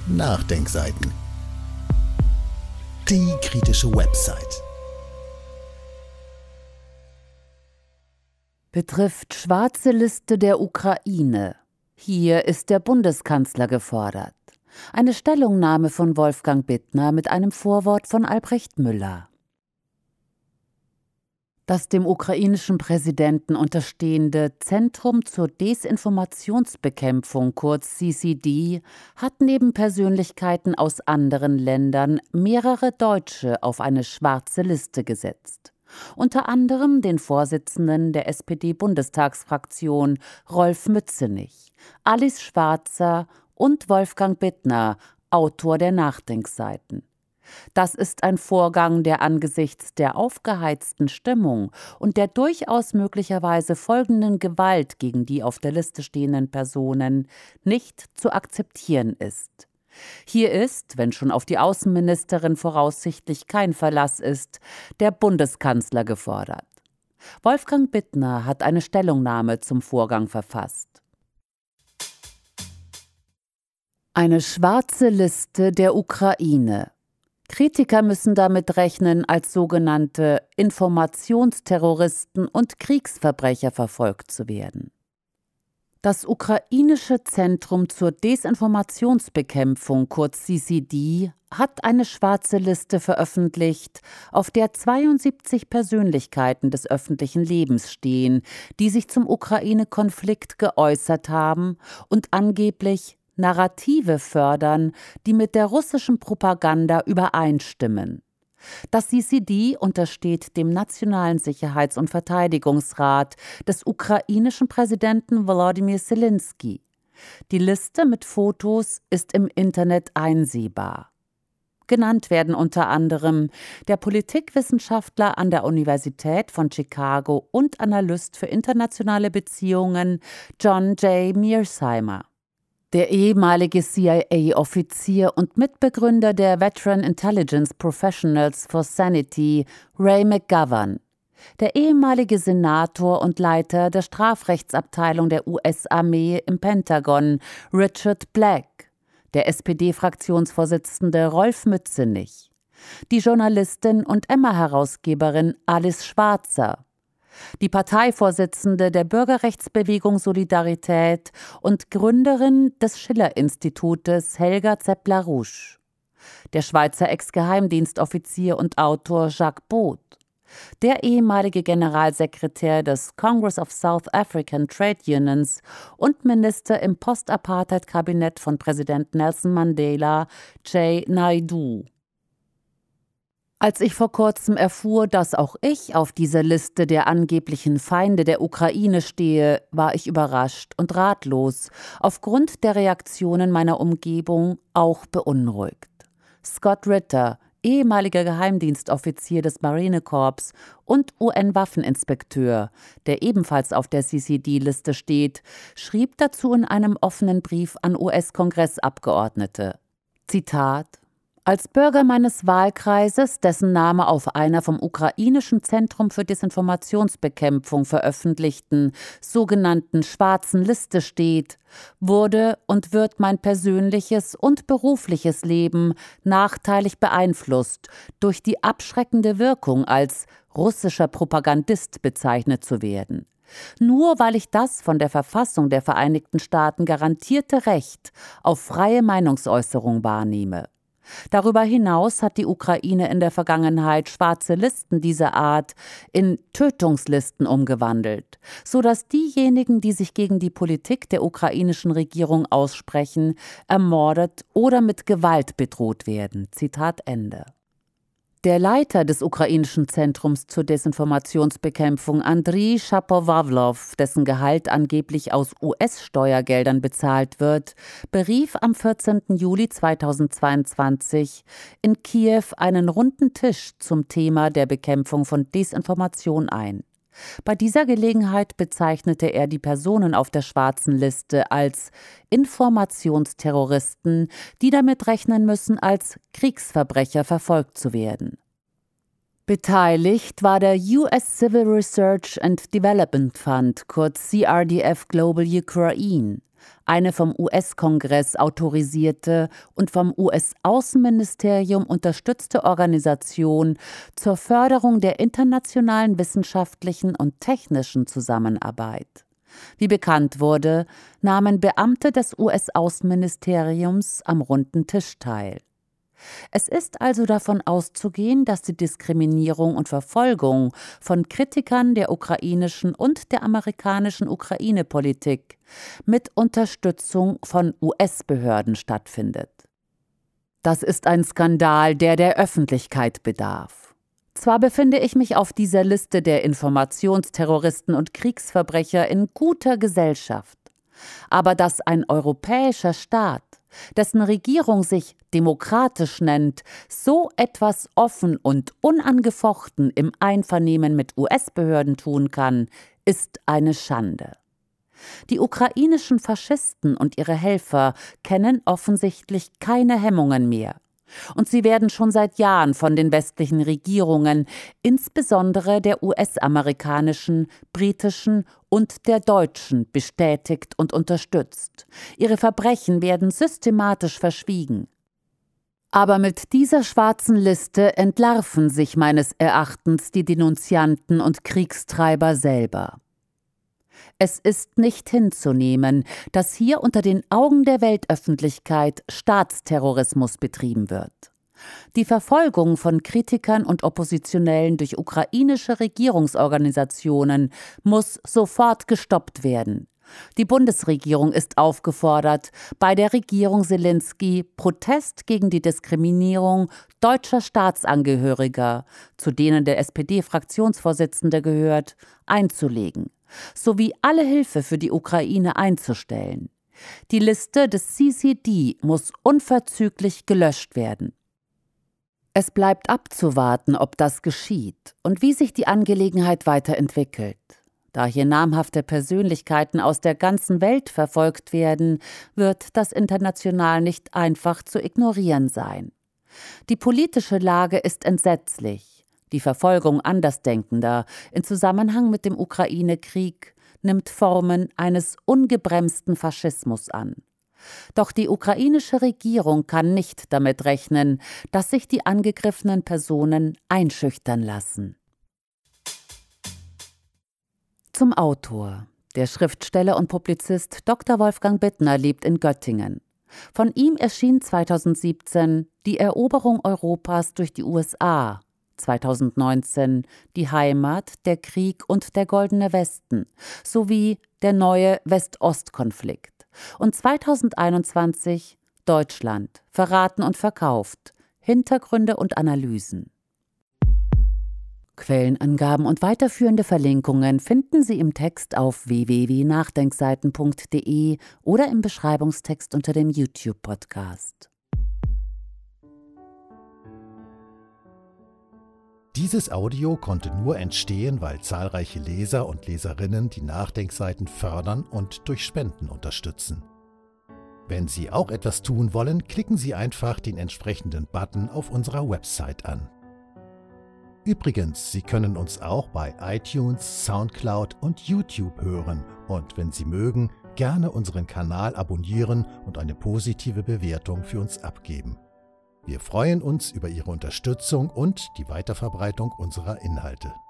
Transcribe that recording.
Nachdenkseiten. Die kritische Website. Betrifft schwarze Liste der Ukraine. Hier ist der Bundeskanzler gefordert. Eine Stellungnahme von Wolfgang Bittner mit einem Vorwort von Albrecht Müller. Das dem ukrainischen Präsidenten unterstehende Zentrum zur Desinformationsbekämpfung, kurz CCD, hat neben Persönlichkeiten aus anderen Ländern mehrere Deutsche auf eine schwarze Liste gesetzt. Unter anderem den Vorsitzenden der SPD-Bundestagsfraktion Rolf Mützenich, Alice Schwarzer und Wolfgang Bittner, Autor der Nachdenkseiten. Das ist ein Vorgang, der angesichts der aufgeheizten Stimmung und der durchaus möglicherweise folgenden Gewalt gegen die auf der Liste stehenden Personen nicht zu akzeptieren ist. Hier ist, wenn schon auf die Außenministerin voraussichtlich kein Verlass ist, der Bundeskanzler gefordert. Wolfgang Bittner hat eine Stellungnahme zum Vorgang verfasst. Eine schwarze Liste der Ukraine. Kritiker müssen damit rechnen, als sogenannte Informationsterroristen und Kriegsverbrecher verfolgt zu werden. Das ukrainische Zentrum zur Desinformationsbekämpfung, kurz CCD, hat eine schwarze Liste veröffentlicht, auf der 72 Persönlichkeiten des öffentlichen Lebens stehen, die sich zum Ukraine-Konflikt geäußert haben und angeblich Narrative fördern, die mit der russischen Propaganda übereinstimmen. Das CCD untersteht dem Nationalen Sicherheits- und Verteidigungsrat des ukrainischen Präsidenten Volodymyr Zelensky. Die Liste mit Fotos ist im Internet einsehbar. Genannt werden unter anderem der Politikwissenschaftler an der Universität von Chicago und Analyst für internationale Beziehungen John J. Mearsheimer. Der ehemalige CIA-Offizier und Mitbegründer der Veteran Intelligence Professionals for Sanity, Ray McGovern, der ehemalige Senator und Leiter der Strafrechtsabteilung der US-Armee im Pentagon, Richard Black, der SPD-Fraktionsvorsitzende Rolf Mützenich, die Journalistin und Emma-Herausgeberin Alice Schwarzer, die Parteivorsitzende der Bürgerrechtsbewegung Solidarität und Gründerin des Schiller-Institutes Helga Zeppler-Rousch, der Schweizer Ex-Geheimdienstoffizier und Autor Jacques Boot, der ehemalige Generalsekretär des Congress of South African Trade Unions und Minister im Post-Apartheid-Kabinett von Präsident Nelson Mandela, Jay Naidoo. Als ich vor kurzem erfuhr, dass auch ich auf dieser Liste der angeblichen Feinde der Ukraine stehe, war ich überrascht und ratlos, aufgrund der Reaktionen meiner Umgebung auch beunruhigt. Scott Ritter, ehemaliger Geheimdienstoffizier des Marinekorps und UN-Waffeninspekteur, der ebenfalls auf der CCD-Liste steht, schrieb dazu in einem offenen Brief an US-Kongressabgeordnete. Zitat: Als Bürger meines Wahlkreises, dessen Name auf einer vom ukrainischen Zentrum für Desinformationsbekämpfung veröffentlichten sogenannten schwarzen Liste steht, wurde und wird mein persönliches und berufliches Leben nachteilig beeinflusst durch die abschreckende Wirkung, als russischer Propagandist bezeichnet zu werden. Nur weil ich das von der Verfassung der Vereinigten Staaten garantierte Recht auf freie Meinungsäußerung wahrnehme. Darüber hinaus hat die Ukraine in der Vergangenheit schwarze Listen dieser Art in Tötungslisten umgewandelt, sodass diejenigen, die sich gegen die Politik der ukrainischen Regierung aussprechen, ermordet oder mit Gewalt bedroht werden. Zitat Ende. Der Leiter des ukrainischen Zentrums zur Desinformationsbekämpfung, Andriy Shapovalov, dessen Gehalt angeblich aus US-Steuergeldern bezahlt wird, berief am 14. Juli 2022 in Kiew einen runden Tisch zum Thema der Bekämpfung von Desinformation ein. Bei dieser Gelegenheit bezeichnete er die Personen auf der schwarzen Liste als Informationsterroristen, die damit rechnen müssen, als Kriegsverbrecher verfolgt zu werden. Beteiligt war der US Civil Research and Development Fund, kurz CRDF Global Ukraine, eine vom US-Kongress autorisierte und vom US-Außenministerium unterstützte Organisation zur Förderung der internationalen wissenschaftlichen und technischen Zusammenarbeit. Wie bekannt wurde, nahmen Beamte des US-Außenministeriums am runden Tisch teil. Es ist also davon auszugehen, dass die Diskriminierung und Verfolgung von Kritikern der ukrainischen und der amerikanischen Ukraine-Politik mit Unterstützung von US-Behörden stattfindet. Das ist ein Skandal, der Öffentlichkeit bedarf. Zwar befinde ich mich auf dieser Liste der Informationsterroristen und Kriegsverbrecher in guter Gesellschaft, aber dass ein europäischer Staat, dessen Regierung sich demokratisch nennt, so etwas offen und unangefochten im Einvernehmen mit US-Behörden tun kann, ist eine Schande. Die ukrainischen Faschisten und ihre Helfer kennen offensichtlich keine Hemmungen mehr. Und sie werden schon seit Jahren von den westlichen Regierungen, insbesondere der US-amerikanischen, britischen und der deutschen, bestätigt und unterstützt. Ihre Verbrechen werden systematisch verschwiegen. Aber mit dieser schwarzen Liste entlarven sich meines Erachtens die Denunzianten und Kriegstreiber selber. Es ist nicht hinzunehmen, dass hier unter den Augen der Weltöffentlichkeit Staatsterrorismus betrieben wird. Die Verfolgung von Kritikern und Oppositionellen durch ukrainische Regierungsorganisationen muss sofort gestoppt werden. Die Bundesregierung ist aufgefordert, bei der Regierung Selenskyj Protest gegen die Diskriminierung deutscher Staatsangehöriger, zu denen der SPD-Fraktionsvorsitzende gehört, einzulegen, sowie alle Hilfe für die Ukraine einzustellen. Die Liste des CCD muss unverzüglich gelöscht werden. Es bleibt abzuwarten, ob das geschieht und wie sich die Angelegenheit weiterentwickelt. Da hier namhafte Persönlichkeiten aus der ganzen Welt verfolgt werden, wird das international nicht einfach zu ignorieren sein. Die politische Lage ist entsetzlich. Die Verfolgung Andersdenkender in Zusammenhang mit dem Ukraine-Krieg nimmt Formen eines ungebremsten Faschismus an. Doch die ukrainische Regierung kann nicht damit rechnen, dass sich die angegriffenen Personen einschüchtern lassen. Zum Autor. Der Schriftsteller und Publizist Dr. Wolfgang Bittner lebt in Göttingen. Von ihm erschien 2017 Die Eroberung Europas durch die USA, 2019 Die Heimat, der Krieg und der Goldene Westen sowie Der neue West-Ost-Konflikt und 2021 Deutschland, verraten und verkauft, Hintergründe und Analysen. Quellenangaben und weiterführende Verlinkungen finden Sie im Text auf www.nachdenkseiten.de oder im Beschreibungstext unter dem YouTube-Podcast. Dieses Audio konnte nur entstehen, weil zahlreiche Leser und Leserinnen die Nachdenkseiten fördern und durch Spenden unterstützen. Wenn Sie auch etwas tun wollen, klicken Sie einfach den entsprechenden Button auf unserer Website an. Übrigens, Sie können uns auch bei iTunes, Soundcloud und YouTube hören und wenn Sie mögen, gerne unseren Kanal abonnieren und eine positive Bewertung für uns abgeben. Wir freuen uns über Ihre Unterstützung und die Weiterverbreitung unserer Inhalte.